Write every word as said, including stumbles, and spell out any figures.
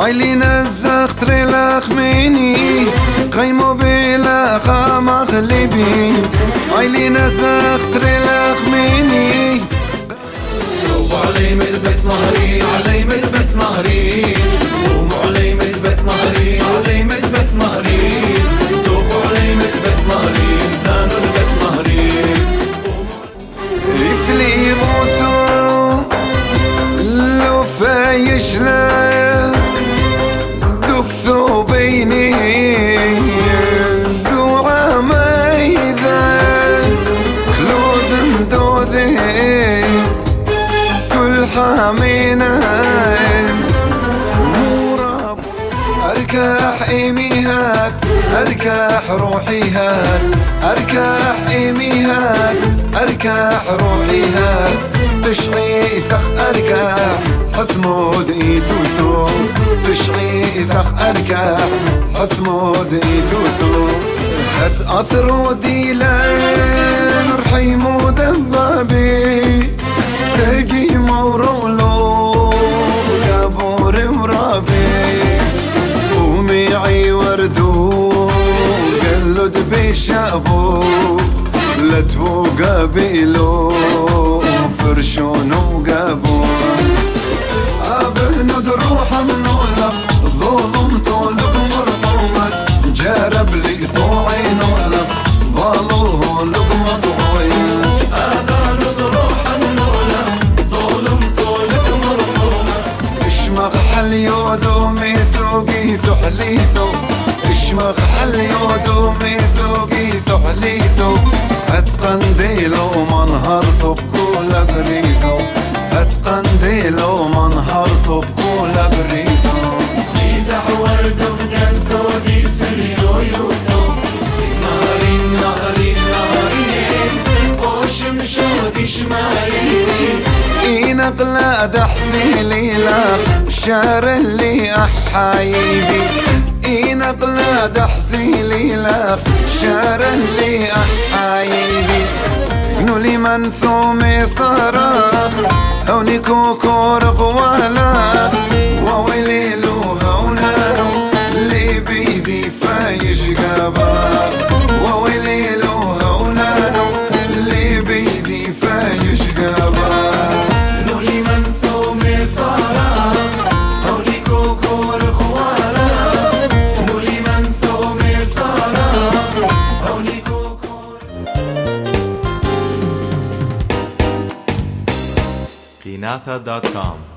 عيلي نزخت ريلاخ مني قيمو بلا خام اغلبي عيلي نزخت ريلاخ مني وعلي مذبت نهري علي مذبت نهري وعلي مذبت نهري علي مذبت نهري توخ علي مذبت نهري انسان ذبت نهري يفلي غوثو لو فايش لا دكثو بيني دعا ميذا كلوزم دوذي كل حامينا مراب اركاح ايميهات اركاح روحيهات اركاح ايميهات اركاح روحيهات تشعي ثخ اركاح حثمود ايتوثو تشعي ثخ اركاح حثمود ايتوثو هت اثرو ديلان رحيمو دبابي ساقي مورولو قابور مرابي وميعي وردو قلد بشابو لتو قابيلو فرشون وقابو ابن دروح منولا ظلم طولب مرطومت جارب لي طوعين ولا بالوه لب مضوين انا ندروح منولا ظلم طولب مرطومت اشمغ حل يودو ميسوقي ثحليثو اشمغ حل يودو ميسوقي ثحليثو اتقنديلو منهرتو بكل بريثو اتقنديلو منهرتو بكل بريثو سيزع وردم قنثو دي سريو يوثو نهرين نهرين نهرين وشم شودي شمالين اينا قلاد احسيلي لاخ شار اللي احايدي اينا قلاد احسيلي لاخ شار اللي احايدي نولي منثومي صراخ هوني كوكور غوالا وويلي له هونانو اللي بيدي فايش قابا وويلي له هونانو اللي بيدي فايش قابا نولي منثومي صراخ هوني كوكور غوالا نولي منثومي صراخ هوني كوكور قيناثا دوت كوم